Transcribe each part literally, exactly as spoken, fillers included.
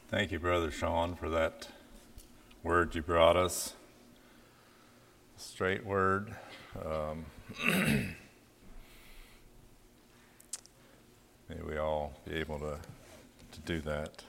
Thank you, Brother Sean, for that word you brought us. Straight word. Um, may we all be able to, to do that.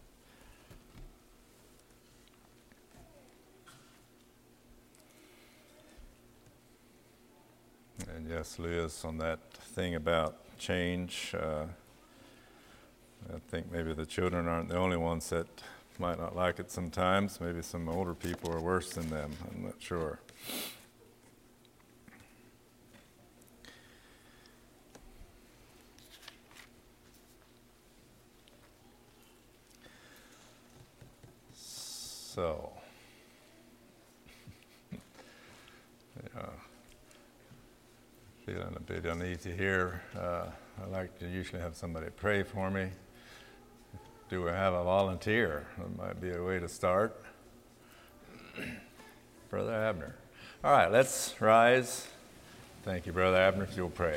And yes, Lewis, on that thing about change, uh, I think maybe the children aren't the only ones that might not like it sometimes. Maybe some older people are worse than them. I'm not sure. So, yeah, feeling a bit uneasy here. Uh, I like to usually have somebody pray for me. Do we have a volunteer? That might be a way to start. Brother Abner. All right, let's rise. Thank you, Brother Abner, if you'll pray.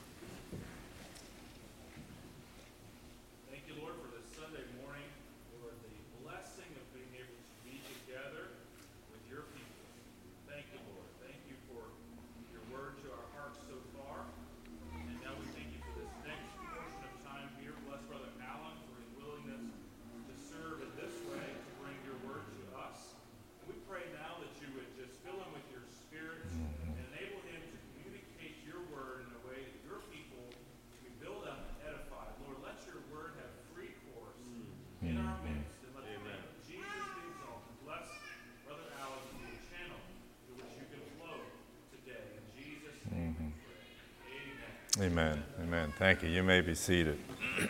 Thank you, Lord, for this Sunday morning, Lord, the blessing of being able to be together with your people. Thank you, Lord. Thank you for your word to our hearts so far. And now we thank you for this next portion of time here. Bless Brother Allen for his willingness to serve in this way, to bring your word to us. And we pray now that you would just fill him with your spirit and enable him to communicate your word in a way that your people can be built up and edified. Lord, let your word have free course in our midst. And let the name of Jesus be exalted. Bless Brother Allen to be a channel through which you can flow today. In Jesus' name we pray. Amen. Amen. Amen. Thank you. You may be seated.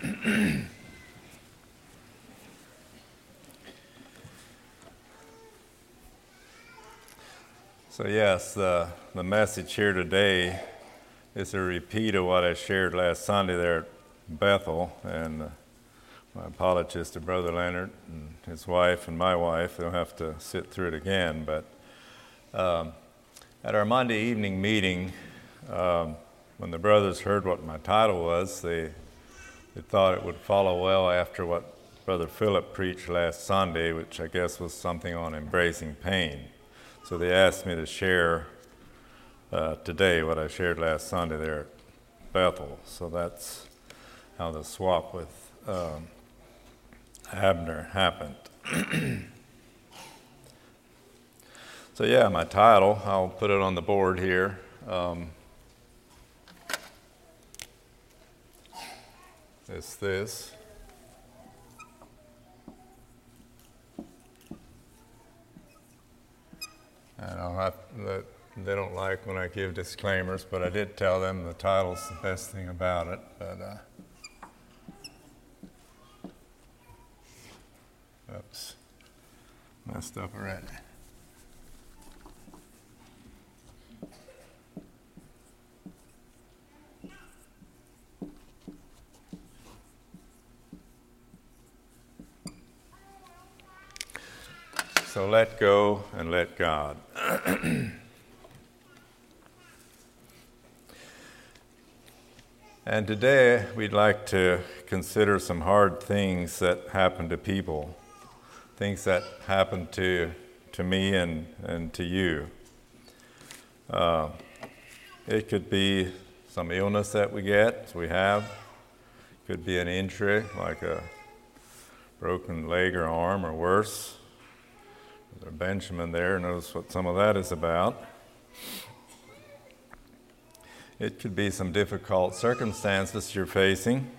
So yes, the, the message here today is a repeat of what I shared last Sunday there at Bethel. And uh, my apologies to Brother Leonard and his wife and my wife. They'll have to sit through it again. But um, at our Monday evening meeting, um, when the brothers heard what my title was, they, they thought it would follow well after what Brother Philip preached last Sunday, which I guess was something on embracing pain. So they asked me to share uh, today what I shared last Sunday there at Bethel. So that's how the swap with um, Abner happened. So yeah, my title, I'll put it on the board here. Um, it's this. And I'll have, that they don't like when I give disclaimers, but I did tell them the title's the best thing about it. But uh, oops, messed up already. So let go and let God. And today we'd like to consider some hard things that happen to people, things that happen to to me and, and to you. Uh, it could be some illness that we get, we have. It could be an injury, like a broken leg or arm or worse. There's Benjamin there knows what some of that is about. It could be some difficult circumstances you're facing,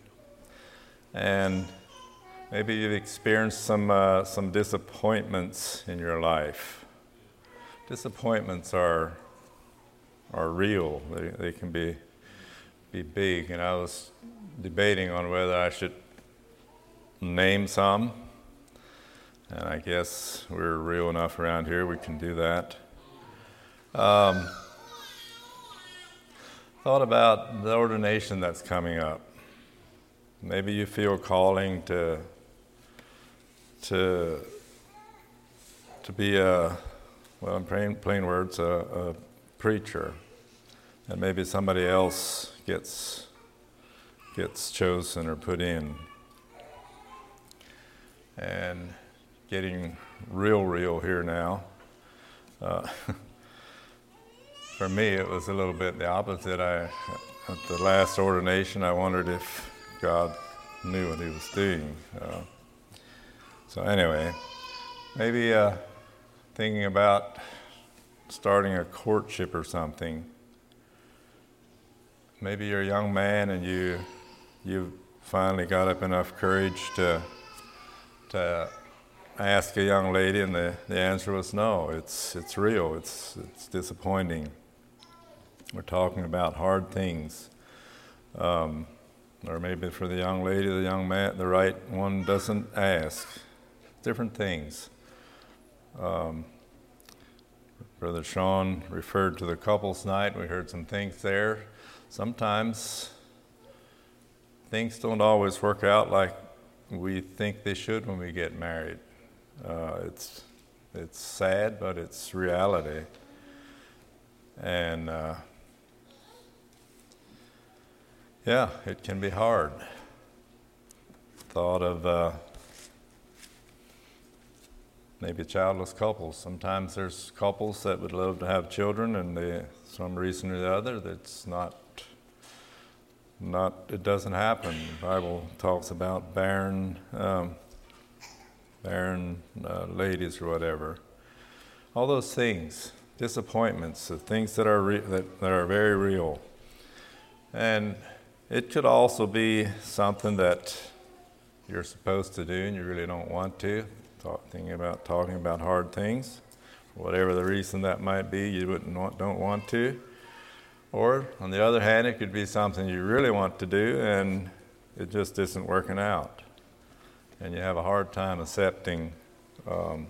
and maybe you've experienced some uh, some disappointments in your life. Disappointments are are real. They they can be be big, and I was debating on whether I should name some. And I guess we're real enough around here, we can do that. Um, thought about the ordination that's coming up. Maybe you feel calling to to to be a, well, in plain, plain words, a, a preacher. And maybe somebody else gets gets chosen or put in. and getting real, real here now. Uh, for me, it was a little bit the opposite. I, at the last ordination, I wondered if God knew what he was doing. Uh, so anyway, maybe uh, thinking about starting a courtship or something. Maybe you're a young man and you you finally got up enough courage to to ask a young lady, and the, the answer was no. It's it's real. It's it's disappointing. We're talking about hard things. Um, or maybe for the young lady, the young man, the right one doesn't ask. Different things. Um, Brother Sean referred to the couples night. We heard some things there. Sometimes things don't always work out like we think they should when we get married. Uh, it's it's sad, but it's reality. And uh, yeah, it can be hard. Thought of uh, maybe childless couples. Sometimes there's couples that would love to have children, and they, some reason or the other, that's not, not. It doesn't happen. The Bible talks about barren, um, barren uh, ladies or whatever. All those things, disappointments, the things that are re- that, that are very real, and it could also be something that you're supposed to do and you really don't want to. Talk, thinking about talking about hard things, whatever the reason that might be, you wouldn't want, don't want to. Or on the other hand, it could be something you really want to do and it just isn't working out, and you have a hard time accepting um,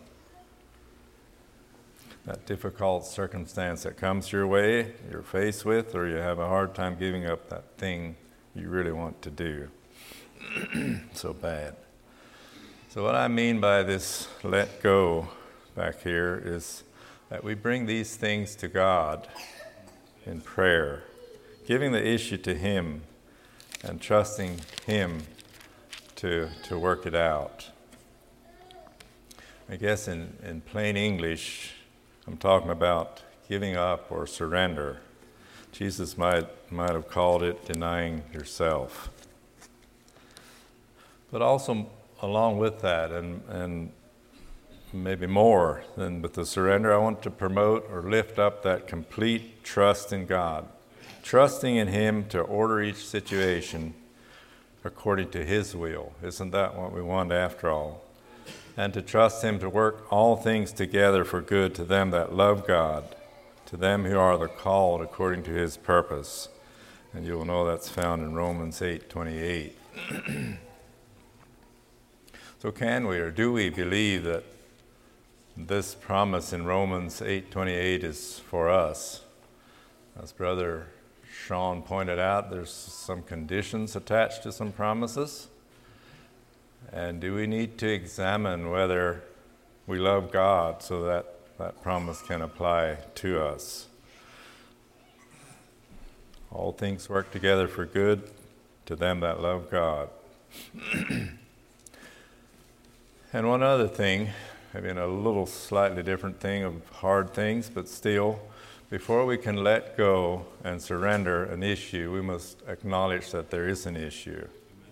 that difficult circumstance that comes your way, you're faced with, or you have a hard time giving up that thing you really want to do so bad. So what I mean by this let go back here is that we bring these things to God in prayer, giving the issue to Him and trusting Him to to work it out. I guess in, in plain English, I'm talking about giving up or surrender. Jesus might might have called it denying yourself. But also along with that, and, and maybe more than with the surrender, I want to promote or lift up that complete trust in God. Trusting in Him to order each situation according to His will. Isn't that what we want after all? And to trust Him to work all things together for good to them that love God, to them who are the called according to His purpose. And you will know that's found in Romans eight twenty-eight. So can we or do we believe that this promise in Romans eight twenty-eight is for us? As Brother Sean pointed out, there's some conditions attached to some promises. And do we need to examine whether we love God so that that promise can apply to us? All things work together for good to them that love God. And one other thing, maybe in a little slightly different thing of hard things, but still, before we can let go and surrender an issue, we must acknowledge that there is an issue.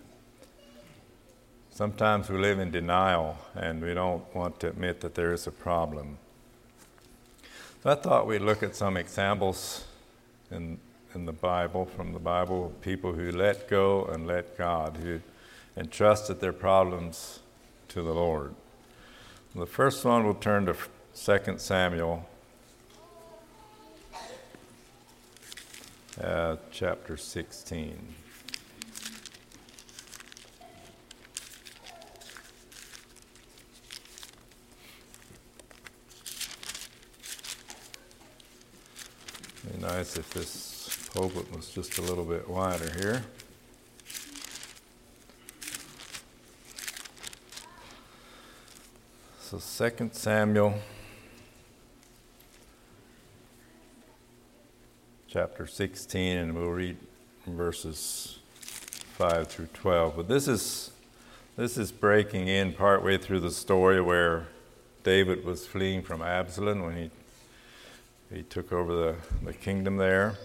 Sometimes we live in denial and we don't want to admit that there is a problem. So I thought we'd look at some examples in in the Bible, from the Bible, of people who let go and let God, who entrusted their problems to the Lord. The first one, we'll turn to Second Samuel, uh, chapter sixteen. It'd be nice if this pulpit was just a little bit wider here. So Second Samuel chapter sixteen, and we'll read verses five through twelve. But this is This is breaking in partway through the story where David was fleeing from Absalom when he he took over the, the kingdom there.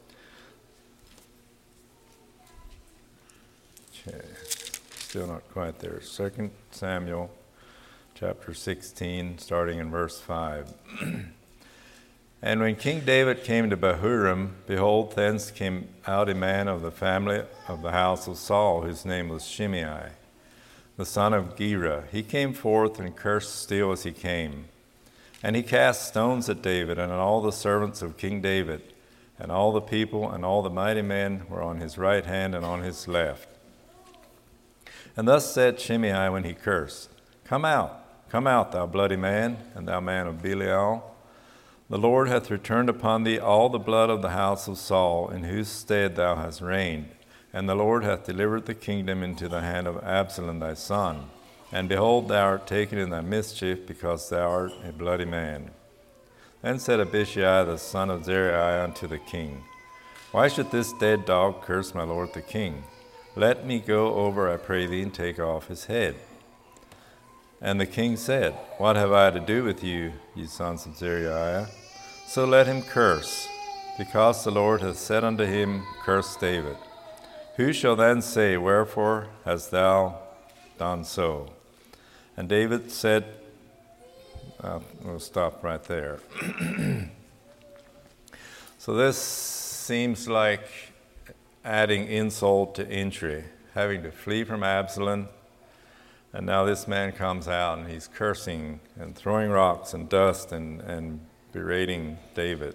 Okay, still not quite there. Second Samuel chapter sixteen, starting in verse five. And when King David came to Bahurim, behold, thence came out a man of the family of the house of Saul, whose name was Shimei, the son of Gera. He came forth and cursed still as he came. And he cast stones at David and at all the servants of King David, and all the people and all the mighty men were on his right hand and on his left. And thus said Shimei when he cursed, Come out, come out, thou bloody man, and thou man of Belial. The Lord hath returned upon thee all the blood of the house of Saul, in whose stead thou hast reigned. And the Lord hath delivered the kingdom into the hand of Absalom thy son. And behold, thou art taken in thy mischief, because thou art a bloody man. Then said Abishai the son of Zeruiah unto the king, Why should this dead dog curse my lord the king? Let me go over, I pray thee, and take off his head. And the king said, What have I to do with you, ye sons of Zeruiah? So let him curse, because the Lord hath said unto him, Curse David. Who shall then say, Wherefore hast thou done so? And David said, uh, we'll stop right there. So this seems like adding insult to injury, having to flee from Absalom. And now this man comes out and he's cursing and throwing rocks and dust and, and berating David.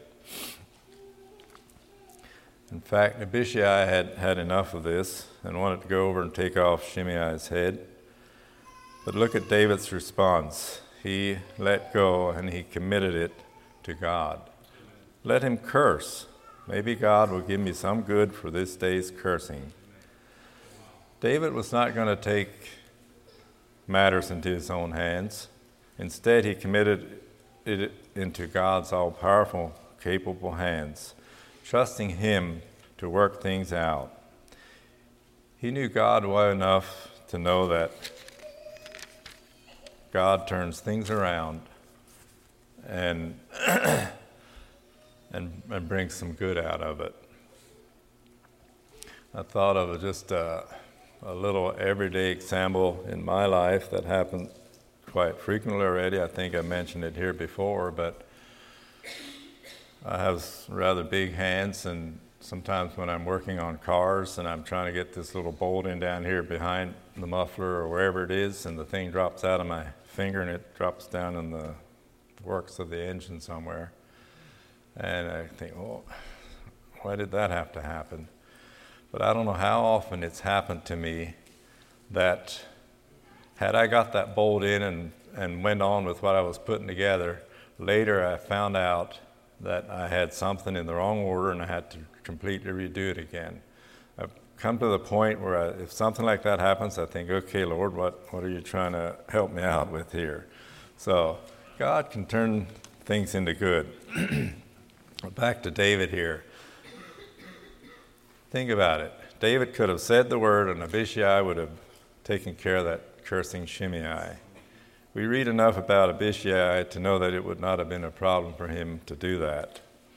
In fact, Abishai had had enough of this and wanted to go over and take off Shimei's head. But look at David's response. He let go and he committed it to God. Let him curse. Maybe God will give me some good for this day's cursing. David was not going to take matters into his own hands. Instead, he committed it into God's all-powerful, capable hands, trusting him to work things out. He knew God well enough to know that God turns things around and and, and brings some good out of it. I thought of just a, a little everyday example in my life that happened quite frequently already. I think I mentioned it here before, but I have rather big hands, and sometimes when I'm working on cars and I'm trying to get this little bolt in down here behind the muffler or wherever it is, and the thing drops out of my finger and it drops down in the works of the engine somewhere. And I think, oh, why did that have to happen? But I don't know how often it's happened to me that had I got that bolt in and, and went on with what I was putting together, later I found out that I had something in the wrong order and I had to completely redo it again. I've come to the point where I, if something like that happens, I think, okay, Lord, what, what are you trying to help me out with here? So God can turn things into good. Back to David here. Think about it. David could have said the word and Abishai would have taken care of that cursing Shimei. We read enough about Abishai to know that it would not have been a problem for him to do that.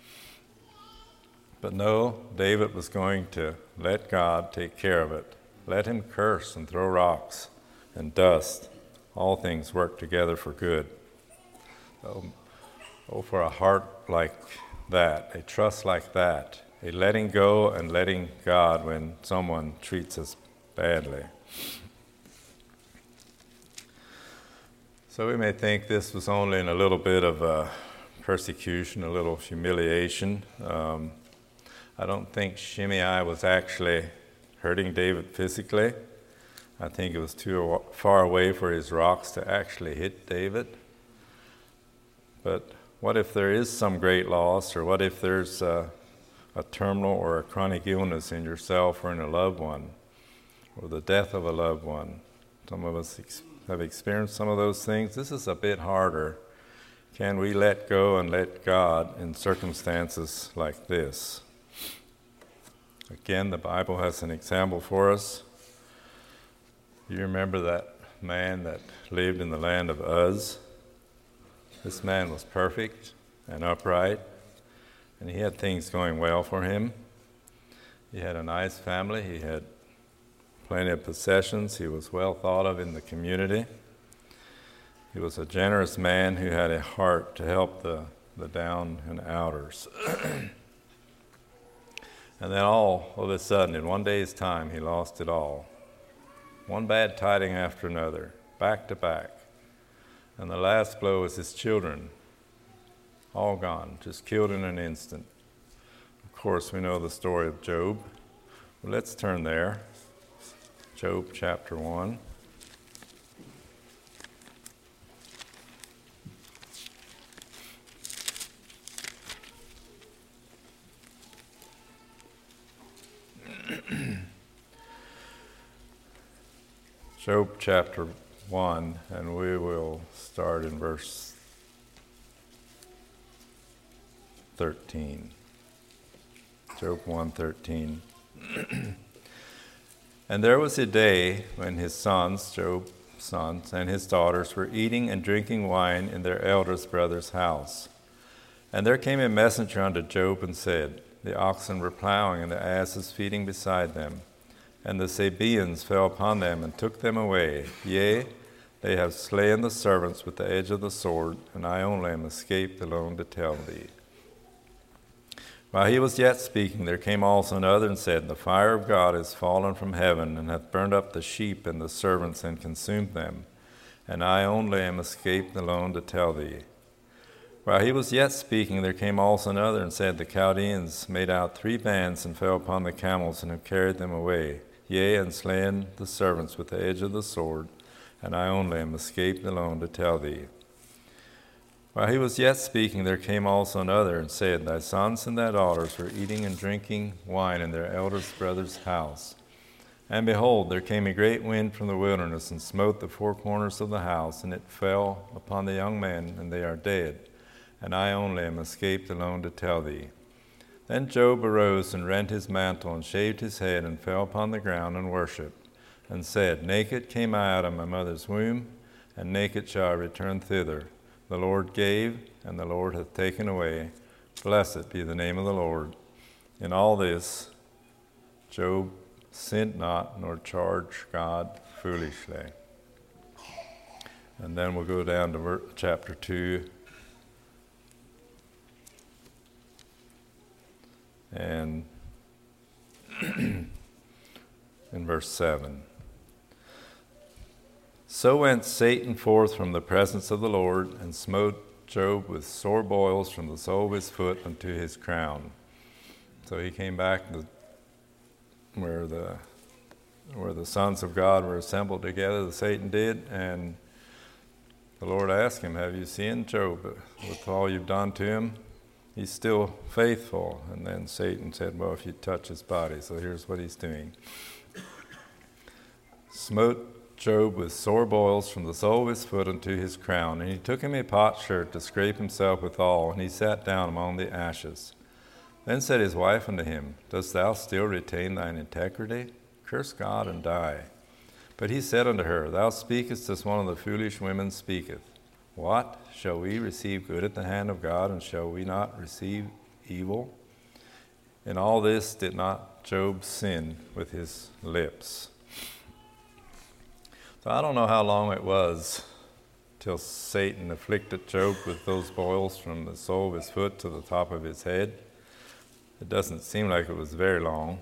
But no, David was going to let God take care of it. Let him curse and throw rocks and dust. All things work together for good. Oh, oh, for a heart like that, a trust like that, a letting go and letting God when someone treats us badly. So we may think this was only in a little bit of uh, persecution, a little humiliation. Um, I don't think Shimei was actually hurting David physically. I think it was too far away for his rocks to actually hit David. But what if there is some great loss, or what if there's a, a terminal or a chronic illness in yourself or in a loved one, or the death of a loved one? Some of us ex- have experienced some of those things. This is a bit harder. Can we let go and let God in circumstances like this? Again, the Bible has an example for us. You remember that man that lived in the land of Uz? This man was perfect and upright, and he had things going well for him. He had a nice family. He had plenty of possessions. He was well thought of in the community. He was a generous man who had a heart to help the, the down and outers. And then all of a sudden, in one day's time, he lost it all. One bad tiding after another, back to back. And the last blow was his children, all gone, just killed in an instant. Of course, we know the story of Job. Well, let's turn there. Job chapter one. Job chapter one, and we will start in verse thirteen. Job one thirteen. And there was a day when his sons, Job's sons, and his daughters were eating and drinking wine in their eldest brother's house. And there came a messenger unto Job and said, The oxen were plowing and the asses feeding beside them. And the Sabaeans fell upon them and took them away. Yea, they have slain the servants with the edge of the sword, and I only am escaped alone to tell thee. While he was yet speaking, there came also another and said, The fire of God is fallen from heaven, and hath burned up the sheep and the servants, and consumed them. And I only am escaped alone to tell thee. While he was yet speaking, there came also another and said, The Chaldeans made out three bands, and fell upon the camels, and have carried them away. Yea, and slain the servants with the edge of the sword, and I only am escaped alone to tell thee. While he was yet speaking, there came also another, and said, Thy sons and thy daughters were eating and drinking wine in their eldest brother's house. And behold, there came a great wind from the wilderness, and smote the four corners of the house, and it fell upon the young men, and they are dead. And I only am escaped alone to tell thee. Then Job arose and rent his mantle, and shaved his head, and fell upon the ground, and worshipped, and said, Naked came I out of my mother's womb, and naked shall I return thither. The Lord gave, and the Lord hath taken away. Blessed be the name of the Lord. In all this, Job sinned not, nor charged God foolishly. And then we'll go down to ver- chapter two. And in verse seven. So went Satan forth from the presence of the Lord, and smote Job with sore boils from the sole of his foot unto his crown. So he came back to where the where the sons of God were assembled together, the Satan did, and the Lord asked him, Have you seen Job with all you've done to him? He's still faithful. And then Satan said, Well, if you touch his body, so here's what he's doing. Smote Job with sore boils from the sole of his foot unto his crown. And he took him a potsherd to scrape himself withal, and he sat down among the ashes. Then said his wife unto him, Dost thou still retain thine integrity? Curse God and die. But he said unto her, Thou speakest as one of the foolish women speaketh. What? Shall we receive good at the hand of God, and shall we not receive evil? In all this did not Job sin with his lips. So I don't know how long it was till Satan afflicted Job with those boils from the sole of his foot to the top of his head. It doesn't seem like it was very long.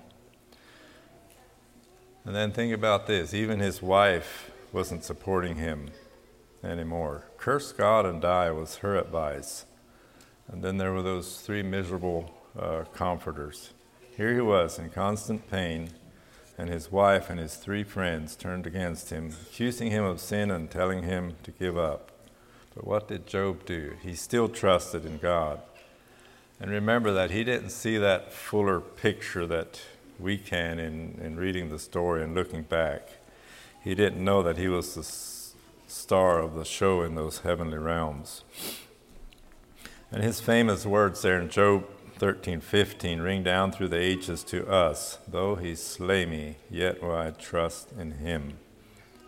And then think about this, even his wife wasn't supporting him anymore. Curse God and die was her advice. And then there were those three miserable uh, comforters. Here he was in constant pain, and his wife and his three friends turned against him, accusing him of sin and telling him to give up. But what did Job do? He still trusted in God. And remember that he didn't see that fuller picture that we can in, in reading the story and looking back. He didn't know that he was the s- star of the show in those heavenly realms. And his famous words there in Job thirteen fifteen ring down through the ages to us. Though he slay me, yet will I trust in him.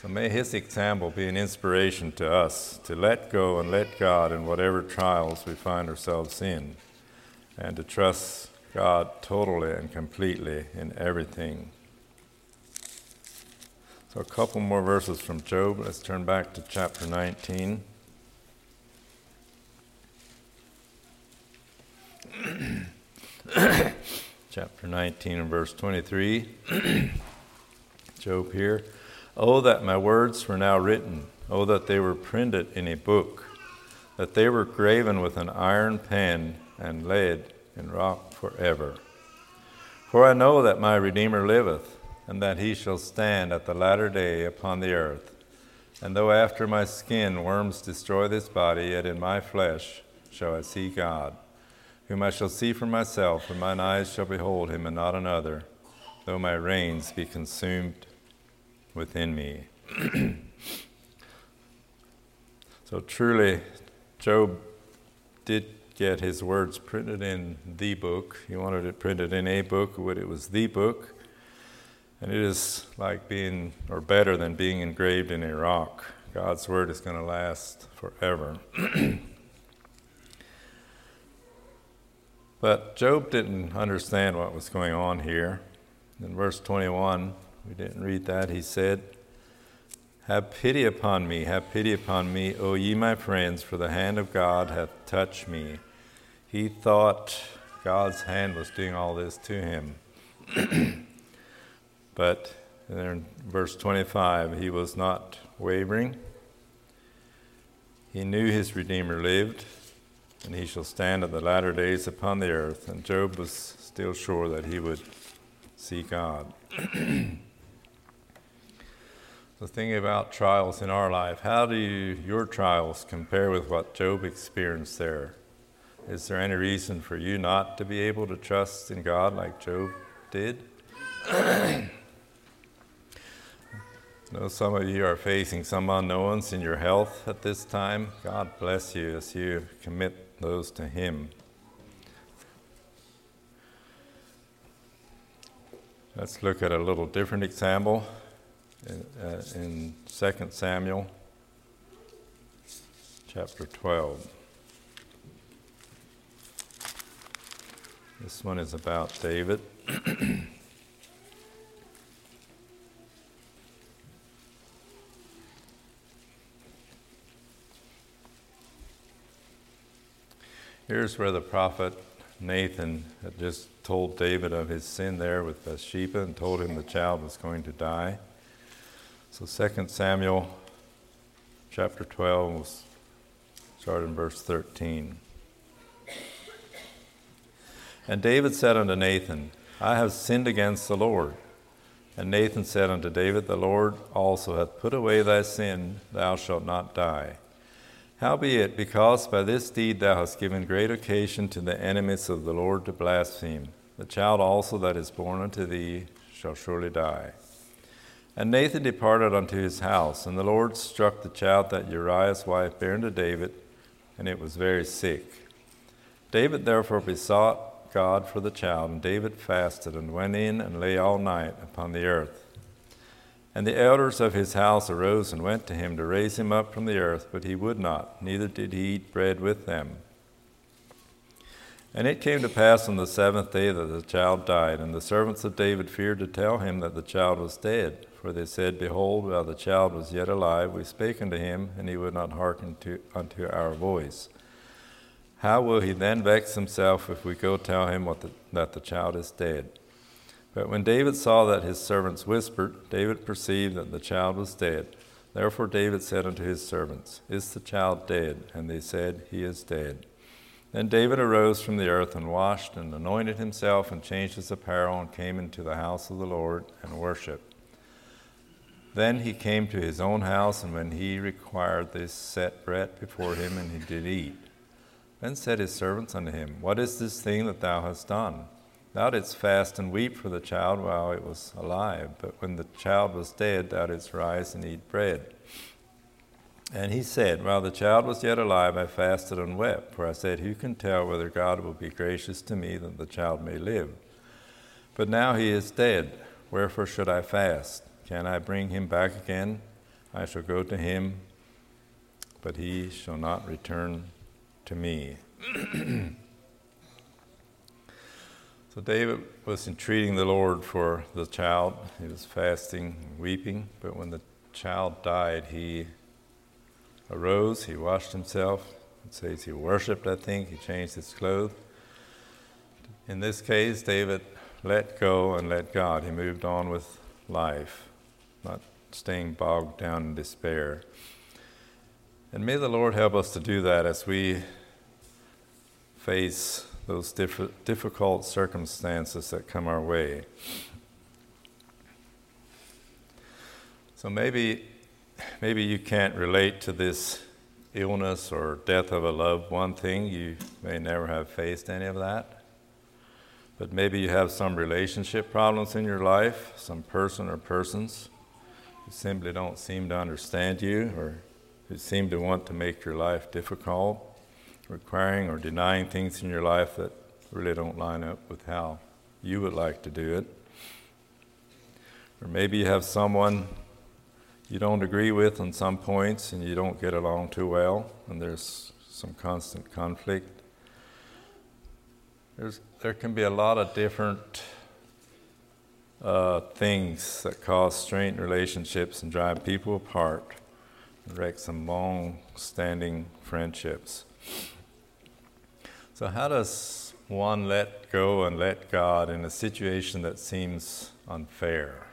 So may his example be an inspiration to us to let go and let God in whatever trials we find ourselves in, and to trust God totally and completely in everything. So a couple more verses from Job. Let's turn back to chapter nineteen. Chapter nineteen and verse twenty-three. Job here. Oh, that my words were now written. Oh, that they were printed in a book, that they were graven with an iron pen and laid in rock forever. For I know that my Redeemer liveth, and that he shall stand at the latter day upon the earth. And though after my skin worms destroy this body, yet in my flesh shall I see God, whom I shall see for myself, and mine eyes shall behold him, and not another, though my reins be consumed within me. So truly, Job did get his words printed in the book. He wanted it printed in a book, but it was the book. And it is like being, or better than being engraved in a rock. God's word is going to last forever. But Job didn't understand what was going on here. In verse twenty-one, we didn't read that. He said, Have pity upon me, have pity upon me, O ye my friends, for the hand of God hath touched me. He thought God's hand was doing all this to him. But in verse twenty-five, he was not wavering. He knew his Redeemer lived, and he shall stand at the latter days upon the earth. And Job was still sure that he would see God. So thinking about trials in our life, how do you, your trials compare with what Job experienced there? Is there any reason for you not to be able to trust in God like Job did? I know some of you are facing some unknowns in your health at this time. God bless you as you commit those to Him. Let's look at a little different example in, uh, in Second Samuel chapter twelve. This one is about David. Here's where the prophet Nathan had just told David of his sin there with Bathsheba and told him the child was going to die. So Second Samuel chapter twelve, we'll start in verse thirteen. And David said unto Nathan, I have sinned against the Lord. And Nathan said unto David, the Lord also hath put away thy sin, thou shalt not die. Howbeit, because by this deed thou hast given great occasion to the enemies of the Lord to blaspheme, the child also that is born unto thee shall surely die. And Nathan departed unto his house, and the Lord struck the child that Uriah's wife bare unto David, and it was very sick. David therefore besought God for the child, and David fasted, and went in and lay all night upon the earth. And the elders of his house arose and went to him to raise him up from the earth, but he would not, neither did he eat bread with them. And it came to pass on the seventh day that the child died, and the servants of David feared to tell him that the child was dead. For they said, Behold, while the child was yet alive, we spake unto him, and he would not hearken to, unto our voice. How will he then vex himself if we go tell him what the, that the child is dead? But when David saw that his servants whispered, David perceived that the child was dead. Therefore David said unto his servants, Is the child dead? And they said, He is dead. Then David arose from the earth and washed and anointed himself and changed his apparel and came into the house of the Lord and worshipped. Then he came to his own house, and when he required this, set bread before him, and he did eat. Then said his servants unto him, What is this thing that thou hast done? Thou didst fast and weep for the child while it was alive, but when the child was dead, thou didst rise and eat bread. And he said, While the child was yet alive, I fasted and wept, for I said, Who can tell whether God will be gracious to me that the child may live? But now he is dead, wherefore should I fast? Can I bring him back again? I shall go to him, but he shall not return to me. So David was entreating the Lord for the child. He was fasting and weeping, but when the child died, he arose, he washed himself. It says he worshipped, I think. He changed his clothes. In this case, David let go and let God. He moved on with life, not staying bogged down in despair. And may the Lord help us to do that as we face those diff- difficult circumstances that come our way. So maybe, maybe you can't relate to this illness or death of a loved one thing. You may never have faced any of that. But maybe you have some relationship problems in your life, some person or persons who simply don't seem to understand you or who seem to want to make your life difficult, requiring or denying things in your life that really don't line up with how you would like to do it. Or maybe you have someone you don't agree with on some points and you don't get along too well, and there's some constant conflict. There's, there can be a lot of different uh, things that cause strained relationships and drive people apart and wreck some long-standing friendships. So how does one let go and let God in a situation that seems unfair?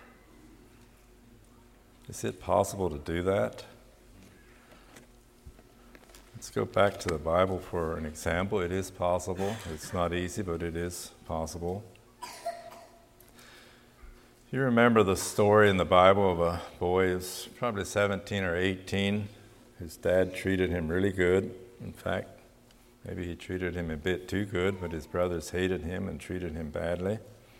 Is it possible to do that? Let's go back to the Bible for an example. It is possible. It's not easy, but it is possible. You remember the story in the Bible of a boy who's probably seventeen or eighteen. His dad treated him really good. In fact, maybe he treated him a bit too good, but his brothers hated him and treated him badly.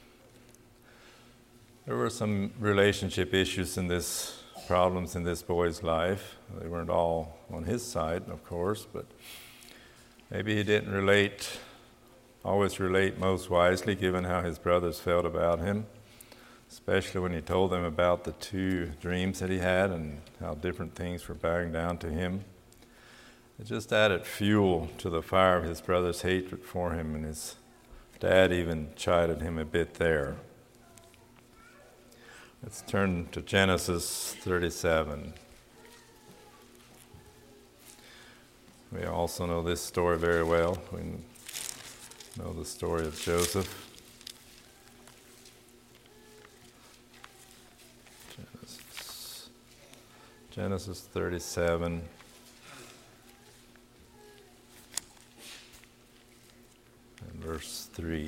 There were some relationship issues in this, problems in this boy's life. They weren't all on his side, of course, but maybe he didn't relate, always relate most wisely given how his brothers felt about him, especially when he told them about the two dreams that he had and how different things were bowing down to him. It just added fuel to the fire of his brother's hatred for him, and his dad even chided him a bit there. Let's turn to Genesis thirty-seven. We also know this story very well. We know the story of Joseph. Genesis, Genesis thirty-seven. And verse three.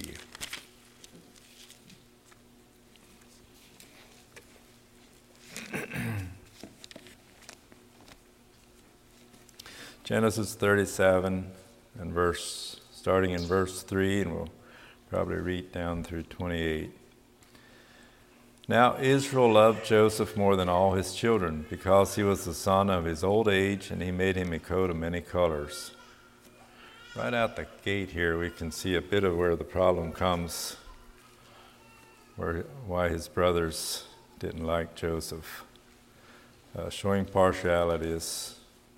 Genesis thirty-seven, and verse, starting in verse three, and we'll probably read down through twenty-eight. Now Israel loved Joseph more than all his children, because he was the son of his old age, and he made him a coat of many colors. Right out the gate here, we can see a bit of where the problem comes, where why his brothers didn't like Joseph. Uh, showing partiality is,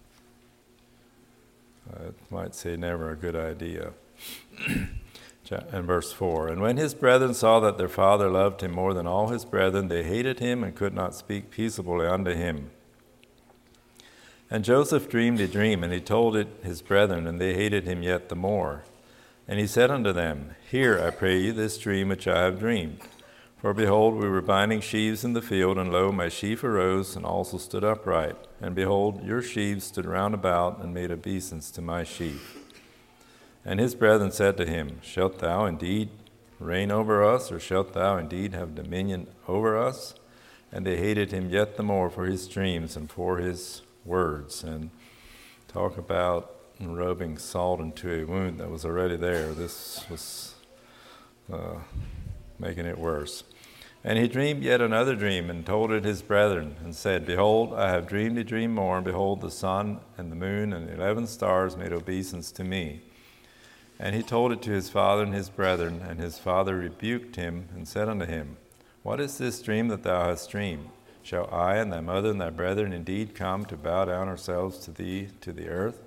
I might say, never a good idea. And verse four, and when his brethren saw that their father loved him more than all his brethren, they hated him and could not speak peaceably unto him. And Joseph dreamed a dream, and he told it his brethren, and they hated him yet the more. And he said unto them, Hear, I pray you, this dream which I have dreamed. For behold, we were binding sheaves in the field, and lo, my sheaf arose, and also stood upright. And behold, your sheaves stood round about, and made obeisance to my sheaf. And his brethren said to him, Shalt thou indeed reign over us, or shalt thou indeed have dominion over us? And they hated him yet the more for his dreams and for his words. And talk about rubbing salt into a wound that was already there. This was uh, making it worse. And he dreamed yet another dream, and told it his brethren, and said, Behold, I have dreamed a dream more, and behold, the sun and the moon and the eleven stars made obeisance to me. And he told it to his father and his brethren, and his father rebuked him, and said unto him, What is this dream that thou hast dreamed? shall I and thy mother and thy brethren indeed come to bow down ourselves to thee to the earth?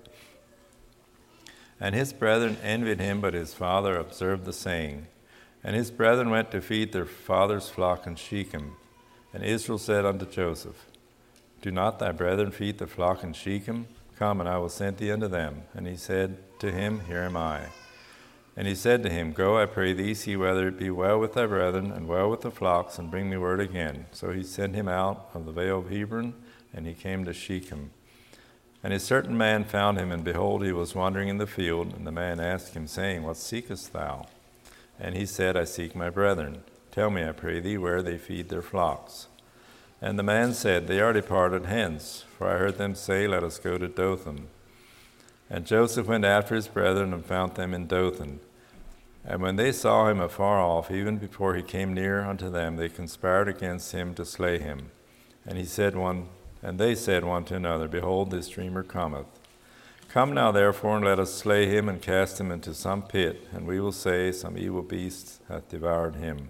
And his brethren envied him, but his father observed the saying. And his brethren went to feed their father's flock in Shechem. And Israel said unto Joseph, Do not thy brethren feed the flock in Shechem? Come, and I will send thee unto them. And he said to him, Here am I. And he said to him, Go, I pray thee, see whether it be well with thy brethren, and well with the flocks, and bring me word again. So he sent him out of the vale of Hebron, and he came to Shechem. And a certain man found him, and behold, he was wandering in the field. And the man asked him, saying, What seekest thou? And he said, I seek my brethren. Tell me, I pray thee, where they feed their flocks. And the man said, They are departed hence, for I heard them say, Let us go to Dothan. And Joseph went after his brethren, and found them in Dothan. And when they saw him afar off, even before he came near unto them, they conspired against him to slay him. And he said one, and they said one to another, Behold, this dreamer cometh. Come now, therefore, and let us slay him, and cast him into some pit, and we will say, Some evil beast hath devoured him.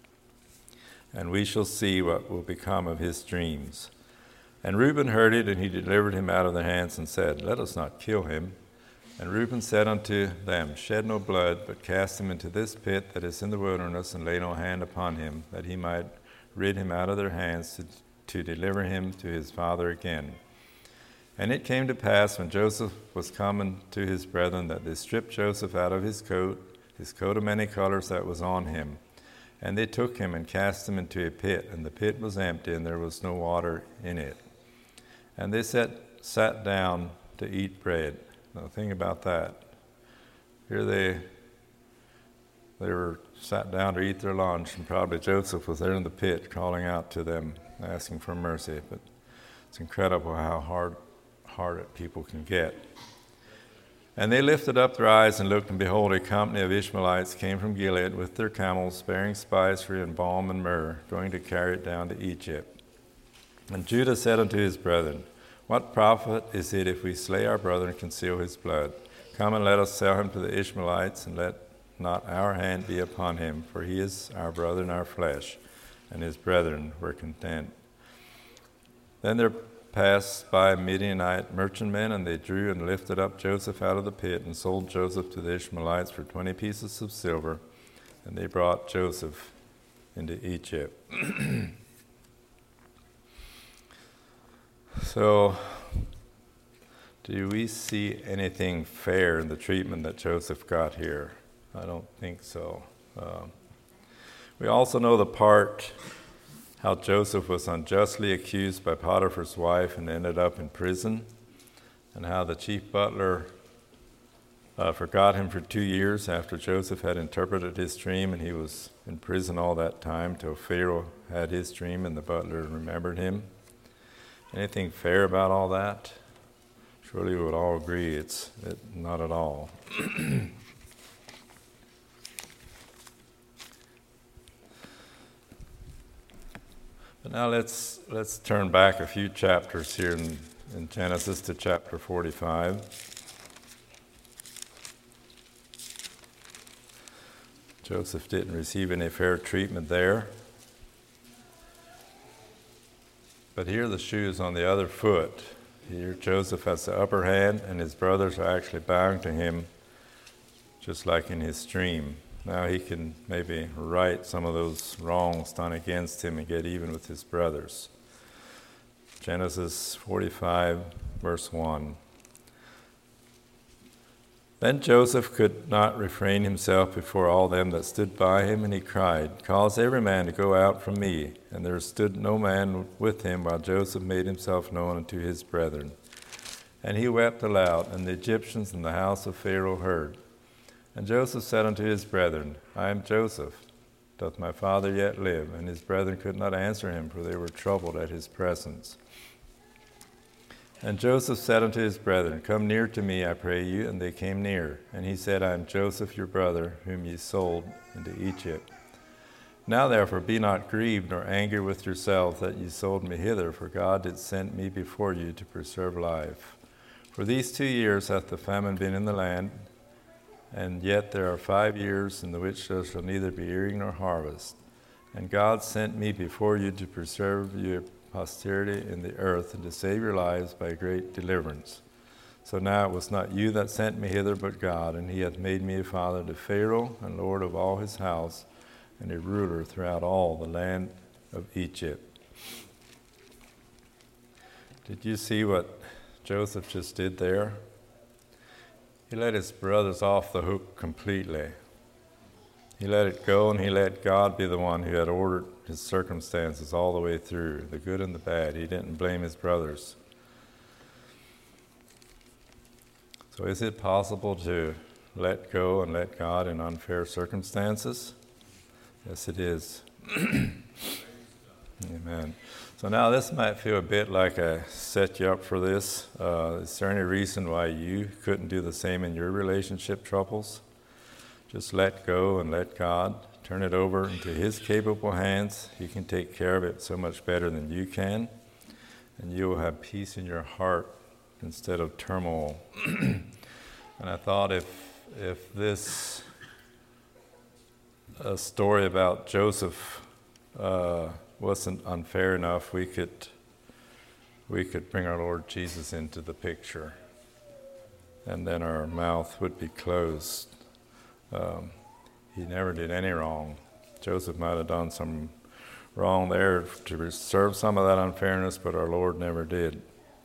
And we shall see what will become of his dreams. And Reuben heard it, and he delivered him out of their hands, and said, Let us not kill him. And Reuben said unto them, Shed no blood, but cast him into this pit that is in the wilderness, and lay no hand upon him, that he might rid him out of their hands, to, to deliver him to his father again. And it came to pass, when Joseph was come to his brethren, that they stripped Joseph out of his coat, his coat of many colors that was on him. And they took him and cast him into a pit, and the pit was empty, and there was no water in it. And they sat, sat down to eat bread. Now think about that. Here they they were sat down to eat their lunch, and probably Joseph was there in the pit calling out to them, asking for mercy. But it's incredible how hard-hearted people can get. And they lifted up their eyes and looked, and behold, a company of Ishmaelites came from Gilead with their camels, bearing spicery and balm and myrrh, going to carry it down to Egypt. And Judah said unto his brethren, What profit is it if we slay our brother and conceal his blood? Come and let us sell him to the Ishmaelites, and let not our hand be upon him, for he is our brother and our flesh. And his brethren were content. Then there passed by Midianite merchantmen, and they drew and lifted up Joseph out of the pit, and sold Joseph to the Ishmaelites for twenty pieces of silver, and they brought Joseph into Egypt. So, do we see anything fair in the treatment that Joseph got here? I don't think so. Um, we also know the part how Joseph was unjustly accused by Potiphar's wife and ended up in prison, and how the chief butler uh, forgot him for two years after Joseph had interpreted his dream, and he was in prison all that time till Pharaoh had his dream and the butler remembered him. Anything fair about all that? Surely we would all agree it's it, not at all. But now let's let's turn back a few chapters here in, in Genesis to chapter forty-five. Joseph didn't receive any fair treatment there. But here the shoe is on the other foot. Here Joseph has the upper hand, and his brothers are actually bowing to him, just like in his dream. Now he can maybe right some of those wrongs done against him and get even with his brothers. Genesis forty-five, verse one. Then Joseph could not refrain himself before all them that stood by him, and he cried, Cause every man to go out from me. And there stood no man with him, while Joseph made himself known unto his brethren. And he wept aloud, and the Egyptians in the house of Pharaoh heard. And Joseph said unto his brethren, I am Joseph. Doth my father yet live? And his brethren could not answer him, for they were troubled at his presence. And Joseph said unto his brethren, Come near to me, I pray you. And they came near. And he said, I am Joseph your brother, whom ye sold into Egypt. Now therefore be not grieved nor angry with yourselves that ye sold me hither, for God did send me before you to preserve life. For these two years hath the famine been in the land, and yet there are five years in the which there shall neither be earing nor harvest. And God sent me before you to preserve your posterity in the earth, and to save your lives by great deliverance. So now it was not you that sent me hither, but God, and he hath made me a father to Pharaoh, and lord of all his house, and a ruler throughout all the land of Egypt. Did you see what Joseph just did there? He let his brothers off the hook completely. He let it go, and he let God be the one who had ordered his circumstances all the way through, the good and the bad. He didn't blame his brothers. So is it possible to let go and let God in unfair circumstances? Yes, it is. Amen. So now this might feel a bit like I set you up for this. Uh, is there any reason why you couldn't do the same in your relationship troubles? Just let go and let God. Turn it over into his capable hands. He can take care of it so much better than you can. And you will have peace in your heart instead of turmoil. And I thought if if this uh, story about Joseph uh, wasn't unfair enough, we could we could bring our Lord Jesus into the picture, and then our mouth would be closed. Um, he never did any wrong. Joseph might have done some wrong there to reserve some of that unfairness, but our Lord never did.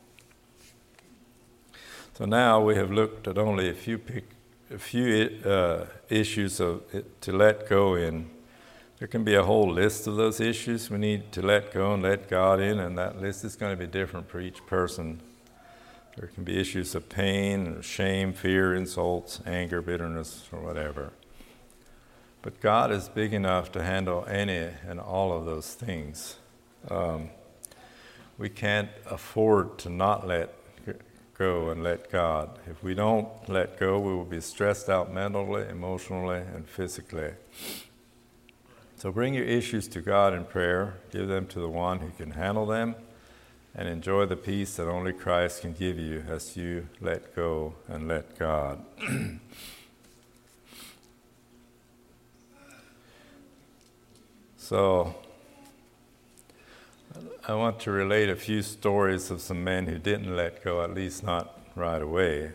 So now we have looked at only a few a few uh, issues of it to let go in. There can be a whole list of those issues we need to let go and let God in, and that list is going to be different for each person. There can be issues of pain, shame, fear, insults, anger, bitterness, or whatever. But God is big enough to handle any and all of those things. Um, we can't afford to not let go and let God. If we don't let go, we will be stressed out mentally, emotionally, and physically. So bring your issues to God in prayer, give them to the one who can handle them, and enjoy the peace that only Christ can give you as you let go and let God. So I want to relate a few stories of some men who didn't let go, at least not right away.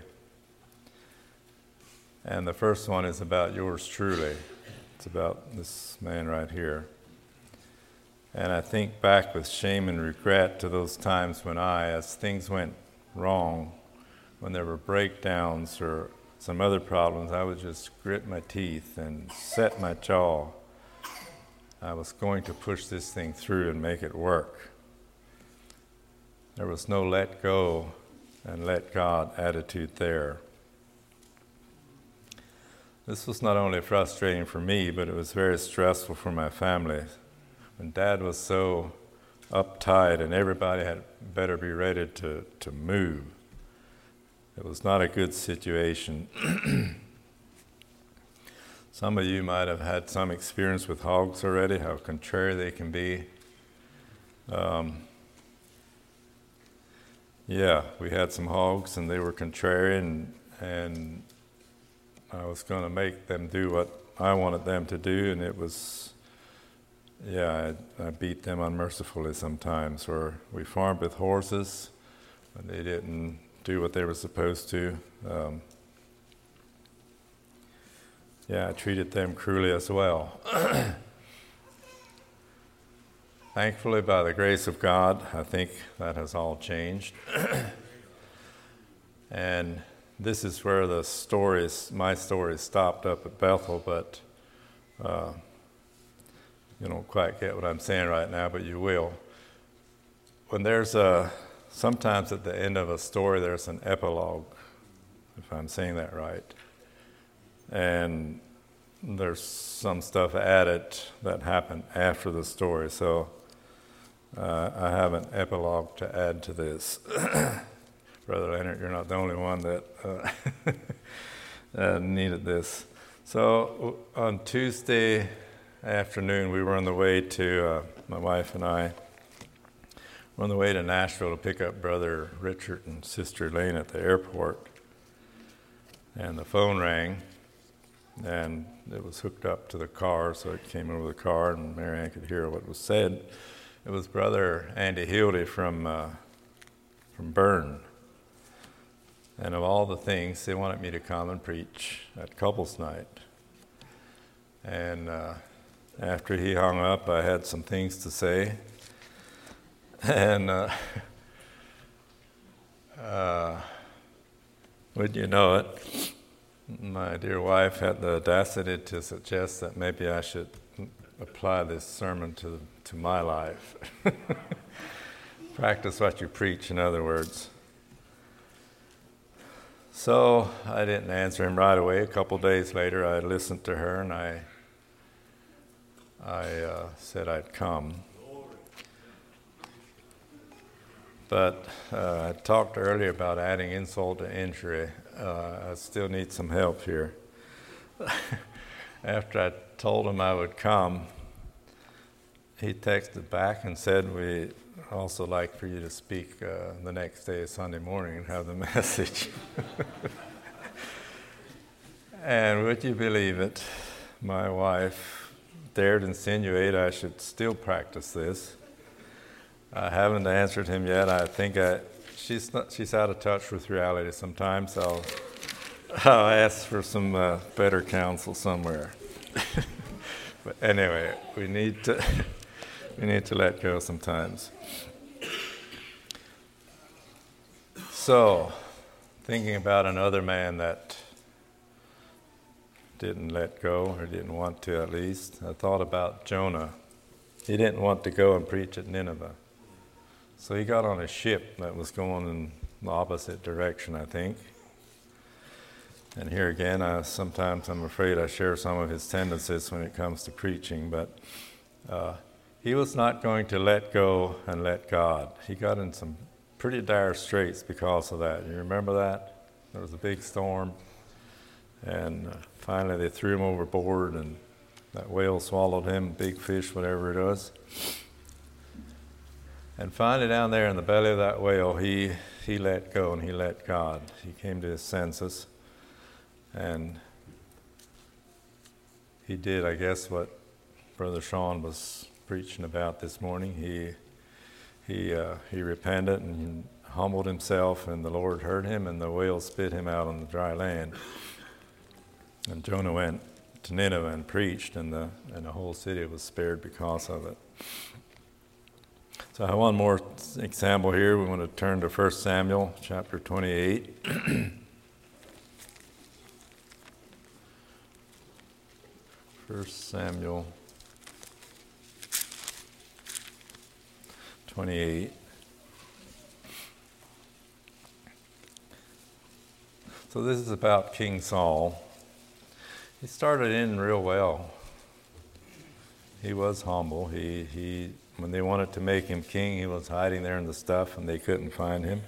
And the first one is about yours truly. It's about this man right here. And I think back with shame and regret to those times when I, as things went wrong, when there were breakdowns or some other problems, I would just grit my teeth and set my jaw. I was going to push this thing through and make it work. There was no let go and let God attitude there. This was not only frustrating for me, but it was very stressful for my family. When Dad was so uptight and everybody had better be ready to, to move, it was not a good situation. Some of you might have had some experience with hogs already, how contrary they can be. Um, yeah, we had some hogs and they were contrarian, and I was going to make them do what I wanted them to do, and it was, yeah, I, I beat them unmercifully sometimes. Or we farmed with horses, and they didn't do what they were supposed to. Um, yeah, I treated them cruelly as well. Thankfully, by the grace of God, I think that has all changed. And this is where the stories, my story stopped up at Bethel, but uh, you don't quite get what I'm saying right now, but you will. When there's a, sometimes at the end of a story, there's an epilogue, if I'm saying that right. And there's some stuff added that happened after the story, so uh, I have an epilogue to add to this. Brother Leonard, you're not the only one that uh, uh, needed this. So on Tuesday afternoon, we were on the way to, uh, my wife and I, were on the way to Nashville to pick up Brother Richard and Sister Elaine at the airport. And the phone rang, and it was hooked up to the car, so it came over the car, and Mary Ann could hear what was said. It was Brother Andy Hildy from uh, from Bern. And of all the things, they wanted me to come and preach at couples night. And uh, after he hung up, I had some things to say. And uh, uh, would you know it, my dear wife had the audacity to suggest that maybe I should apply this sermon to to my life. Practice what you preach, in other words. So I didn't answer him right away. A couple days later, I listened to her, and I I uh, said I'd come. But uh, I talked earlier about adding insult to injury. Uh, I still need some help here. After I told him I would come, he texted back and said, we'd also like for you to speak uh, the next day, Sunday morning, and have the message. And would you believe it, my wife dared insinuate I should still practice this. I haven't answered him yet. I think I, she's not, she's out of touch with reality sometimes. I'll, I'll ask for some uh, better counsel somewhere. But anyway, we need to we need to let go sometimes. So, thinking about another man that didn't let go, or didn't want to at least, I thought about Jonah. He didn't want to go and preach at Nineveh. So he got on a ship that was going in the opposite direction, I think. And here again, I, sometimes I'm afraid I share some of his tendencies when it comes to preaching, but uh, he was not going to let go and let God. He got in some pretty dire straits because of that. You remember that? There was a big storm, and uh, finally they threw him overboard, and that whale swallowed him, big fish, whatever it was. And finally down there in the belly of that whale, he, he let go and he let God. He came to his senses, and he did, I guess, what Brother Sean was preaching about this morning. He he uh, he repented and humbled himself, and the Lord heard him, and the whale spit him out on the dry land. And Jonah went to Nineveh and preached, and the and the whole city was spared because of it. So I have one more example here. We want to turn to First Samuel chapter twenty-eight. First Samuel twenty-eight. So this is about King Saul. He started in real well. He was humble. He he when they wanted to make him king, he was hiding there in the stuff, and they couldn't find him.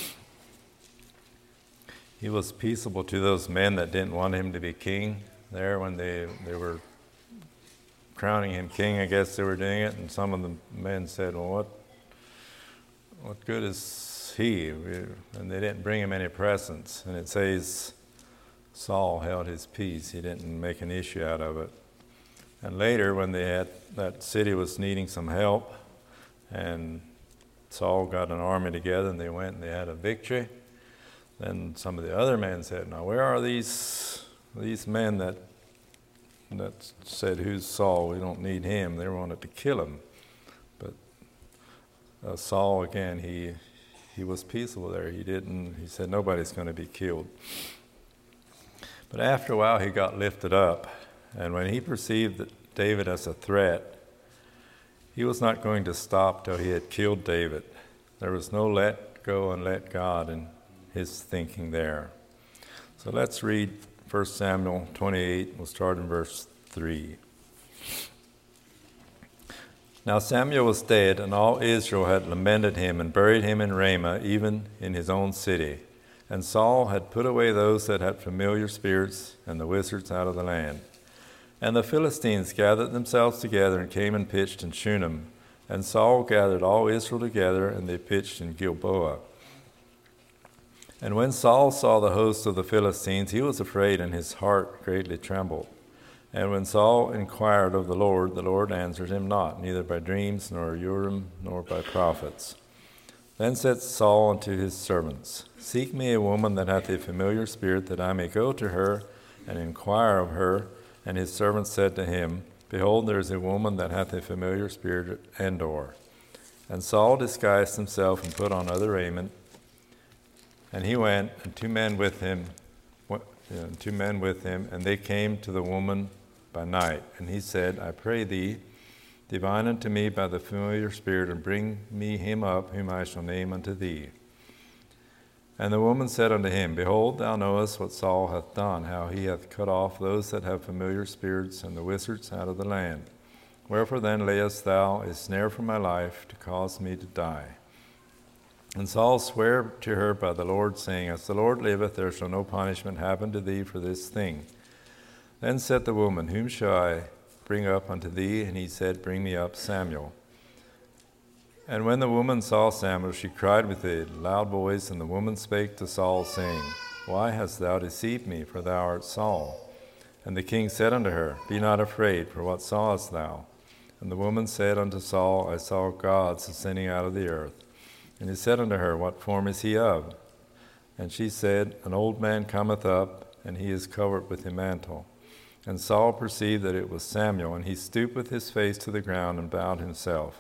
He was peaceable to those men that didn't want him to be king. There, when they they were crowning him king, I guess they were doing it, and some of the men said, "Well, what what good is he?" And they didn't bring him any presents. And it says Saul held his peace. He didn't make an issue out of it. And later, when they had that city was needing some help, and Saul got an army together, and they went and they had a victory, then some of the other men said, "Now, where are these these men that that said, 'Who's Saul? We don't need him.'" They wanted to kill him. But uh, Saul, again, he he was peaceable there. He didn't. He said, "Nobody's going to be killed." But after a while, he got lifted up. And when he perceived that David as a threat, he was not going to stop till he had killed David. There was no let go and let God in his thinking there. So let's read First Samuel twenty-eight. We'll start in verse three. Now Samuel was dead, and all Israel had lamented him and buried him in Ramah, even in his own city. And Saul had put away those that had familiar spirits and the wizards out of the land. And the Philistines gathered themselves together and came and pitched in Shunem. And Saul gathered all Israel together, and they pitched in Gilboa. And when Saul saw the host of the Philistines, he was afraid, and his heart greatly trembled. And when Saul inquired of the Lord, the Lord answered him not, neither by dreams, nor Urim, nor by prophets. Then said Saul unto his servants, Seek me a woman that hath a familiar spirit, that I may go to her and inquire of her. And his servants said to him, Behold, there is a woman that hath a familiar spirit at Endor. And Saul disguised himself and put on other raiment. And he went, and two men with him, and two men with him, and they came to the woman by night. And he said, I pray thee, divine unto me by the familiar spirit, and bring me him up, whom I shall name unto thee. And the woman said unto him, Behold, thou knowest what Saul hath done, how he hath cut off those that have familiar spirits and the wizards out of the land. Wherefore then layest thou a snare for my life, to cause me to die? And Saul sware to her by the Lord, saying, As the Lord liveth, there shall no punishment happen to thee for this thing. Then said the woman, Whom shall I bring up unto thee? And he said, Bring me up Samuel. And when the woman saw Samuel, she cried with a loud voice, and the woman spake to Saul, saying, Why hast thou deceived me? For thou art Saul. And the king said unto her, Be not afraid, for what sawest thou? And the woman said unto Saul, I saw gods ascending out of the earth. And he said unto her, What form is he of? And she said, An old man cometh up, and he is covered with a mantle. And Saul perceived that it was Samuel, and he stooped with his face to the ground and bowed himself.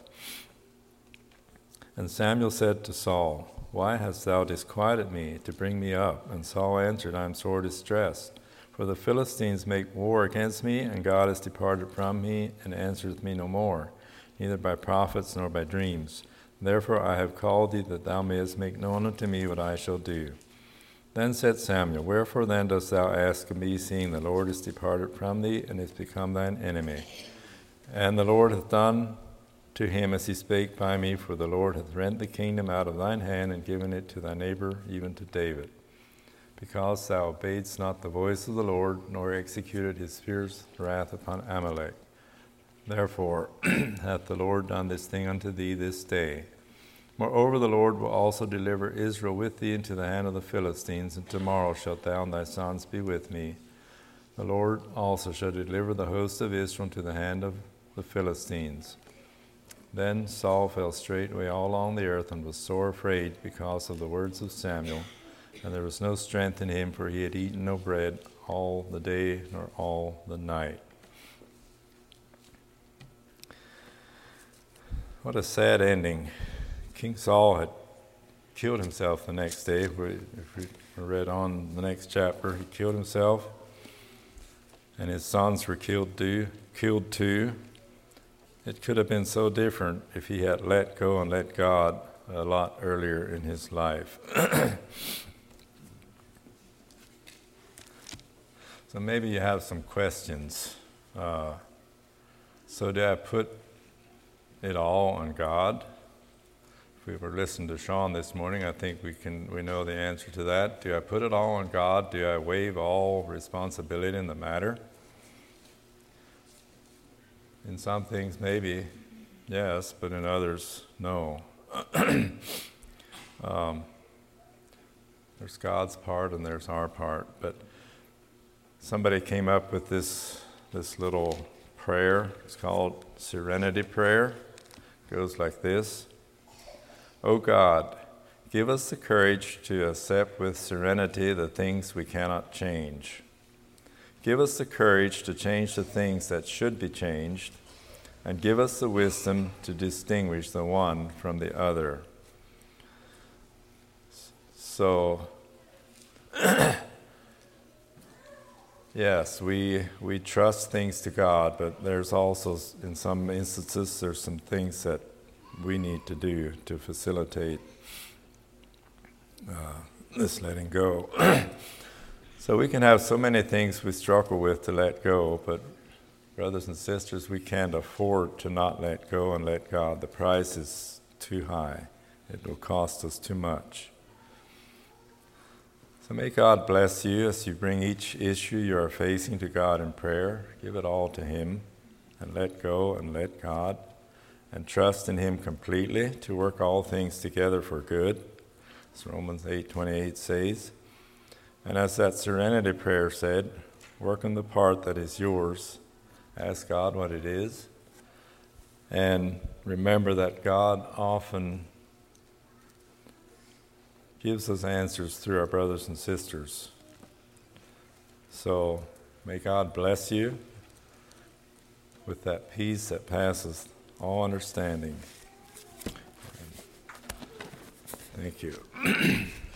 And Samuel said to Saul, Why hast thou disquieted me to bring me up? And Saul answered, I am sore distressed. For the Philistines make war against me, and God is departed from me, and answereth me no more, neither by prophets nor by dreams. Therefore I have called thee, that thou mayest make known unto me what I shall do. Then said Samuel, Wherefore then dost thou ask of me, seeing the Lord is departed from thee, and is become thine enemy? And the Lord hath done to him as he spake by me, for the Lord hath rent the kingdom out of thine hand, and given it to thy neighbor, even to David. Because thou obeyedst not the voice of the Lord, nor executed his fierce wrath upon Amalek. Therefore hath the Lord done this thing unto thee this day. Moreover, the Lord will also deliver Israel with thee into the hand of the Philistines, and tomorrow shalt thou and thy sons be with me. The Lord also shall deliver the host of Israel into the hand of the Philistines. Then Saul fell straightway all along the earth, and was sore afraid because of the words of Samuel. And there was no strength in him, for he had eaten no bread all the day nor all the night. What a sad ending. King Saul had killed himself the next day. If we read on the next chapter, he killed himself, and his sons were killed too. Killed too. It could have been so different if he had let go and let God a lot earlier in his life. So maybe you have some questions. Uh, so did I put it all on God? If we were listening to Sean this morning, I think we can we know the answer to that. Do I put it all on God? Do I waive all responsibility in the matter? In some things, maybe, yes, but in others, no. um, there's God's part and there's our part. But somebody came up with this this little prayer. It's called Serenity Prayer. It goes like this. O God, give us the courage to accept with serenity the things we cannot change. Give us the courage to change the things that should be changed, and give us the wisdom to distinguish the one from the other. So, yes, we we trust things to God, but there's also, in some instances, there's some things that we need to do to facilitate uh, this letting go. So we can have so many things we struggle with to let go, but brothers and sisters, we can't afford to not let go and let God. The price is too high. It will cost us too much. So may God bless you as you bring each issue you are facing to God in prayer. Give it all to Him and let go and let God, and trust in Him completely to work all things together for good, as Romans eight twenty-eight says. And as that serenity prayer said, work on the part that is yours. Ask God what it is. And remember that God often gives us answers through our brothers and sisters. So may God bless you with that peace that passes all understanding. Thank you.